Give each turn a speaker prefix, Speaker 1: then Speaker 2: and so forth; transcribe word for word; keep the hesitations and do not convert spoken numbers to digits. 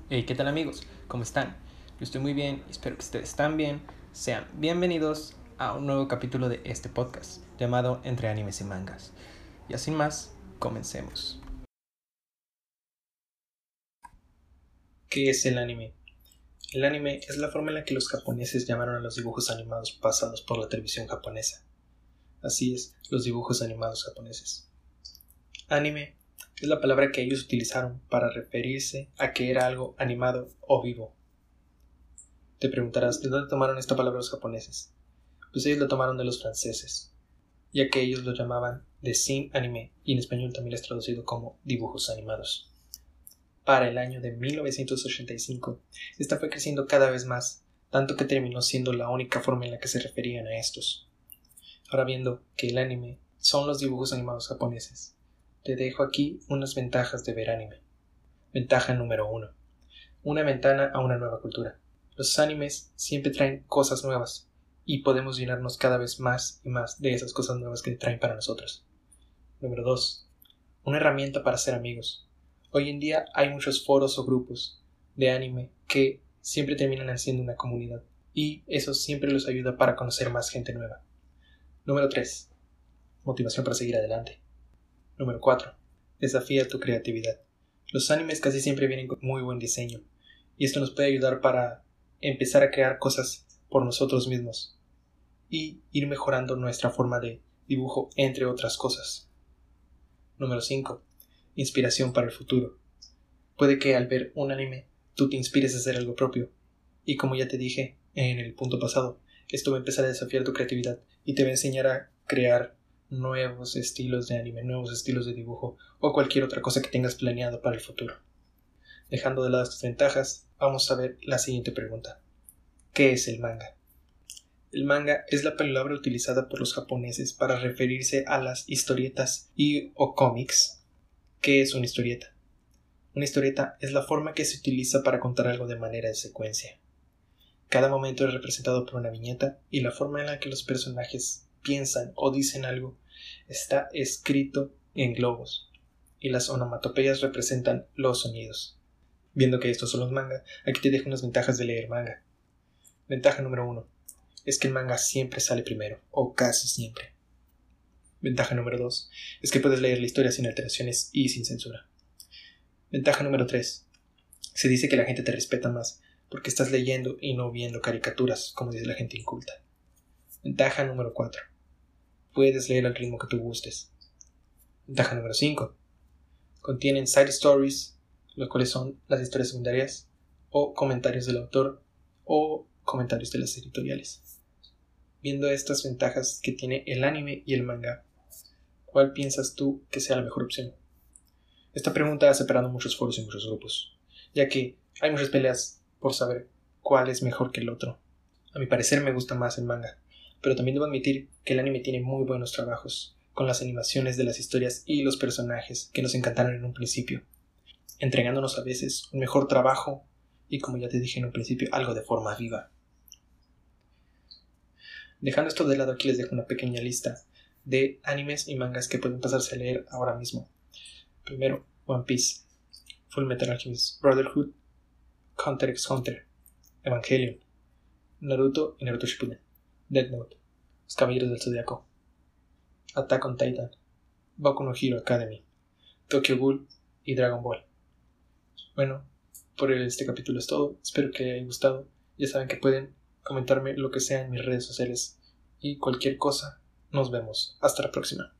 Speaker 1: Hey, ¿qué tal amigos? ¿Cómo están? Yo estoy muy bien, espero que ustedes estén bien. Sean bienvenidos a un nuevo capítulo de este podcast llamado Entre Animes y Mangas. Y así más, comencemos. ¿Qué es el anime? El anime es la forma en la que los japoneses llamaron a los dibujos animados pasados por la televisión japonesa. Así es, los dibujos animados japoneses. Anime es la palabra que ellos utilizaron para referirse a que era algo animado o vivo. Te preguntarás, ¿de dónde tomaron esta palabra los japoneses? Pues ellos lo tomaron de los franceses, ya que ellos lo llamaban dessin anime y en español también es traducido como dibujos animados. Para el año de mil novecientos ochenta y cinco, esta fue creciendo cada vez más, tanto que terminó siendo la única forma en la que se referían a estos. Ahora viendo que el anime son los dibujos animados japoneses, te dejo aquí unas ventajas de ver anime. Ventaja número uno. Una ventana a una nueva cultura. Los animes siempre traen cosas nuevas y podemos llenarnos cada vez más y más de esas cosas nuevas que traen para nosotros. Número dos. Una herramienta para ser amigos. Hoy en día hay muchos foros o grupos de anime que siempre terminan haciendo una comunidad y eso siempre los ayuda para conocer más gente nueva. Número tres. Motivación para seguir adelante. Número cuatro. Desafía tu creatividad. Los animes casi siempre vienen con muy buen diseño y esto nos puede ayudar para empezar a crear cosas por nosotros mismos y ir mejorando nuestra forma de dibujo, entre otras cosas. Número cinco. Inspiración para el futuro. Puede que al ver un anime tú te inspires a hacer algo propio y como ya te dije en el punto pasado, esto va a empezar a desafiar tu creatividad y te va a enseñar a crear nuevos estilos de anime, nuevos estilos de dibujo o cualquier otra cosa que tengas planeado para el futuro. Dejando de lado estas ventajas, vamos a ver la siguiente pregunta. ¿Qué es el manga? El manga es la palabra utilizada por los japoneses para referirse a las historietas y o cómics. ¿Qué es una historieta? Una historieta es la forma que se utiliza para contar algo de manera de secuencia. Cada momento es representado por una viñeta y la forma en la que los personajes piensan o dicen algo está escrito en globos y las onomatopeyas representan los sonidos. Viendo que estos son los manga, aquí te dejo unas ventajas de leer manga. Ventaja número uno es que el manga siempre sale primero, o casi siempre. Ventaja número dos es que puedes leer la historia sin alteraciones y sin censura. Ventaja número tres. Se dice que la gente te respeta más porque estás leyendo y no viendo caricaturas, como dice la gente inculta. Ventaja número cuatro. Puedes leer al ritmo que tú gustes. Ventaja número cinco. Contienen side stories, los cuales son las historias secundarias, o comentarios del autor, o comentarios de las editoriales. Viendo estas ventajas que tiene el anime y el manga, ¿cuál piensas tú que sea la mejor opción? Esta pregunta ha separado muchos foros y muchos grupos, ya que hay muchas peleas por saber cuál es mejor que el otro. A mi parecer me gusta más el manga, pero también debo admitir que el anime tiene muy buenos trabajos, con las animaciones de las historias y los personajes que nos encantaron en un principio, entregándonos a veces un mejor trabajo y, como ya te dije en un principio, algo de forma viva. Dejando esto de lado, aquí les dejo una pequeña lista de animes y mangas que pueden pasarse a leer ahora mismo. Primero, One Piece, Full Metal Alchemist Brotherhood, Hunter x Hunter, Evangelion, Naruto y Naruto Shippuden, Death Note, Los Caballeros del Zodiaco, Attack on Titan, Boku no Hero Academy, Tokyo Ghoul y Dragon Ball. Bueno, por este capítulo es todo. Espero que les haya gustado. Ya saben que pueden comentarme lo que sea en mis redes sociales y cualquier cosa. Nos vemos. Hasta la próxima.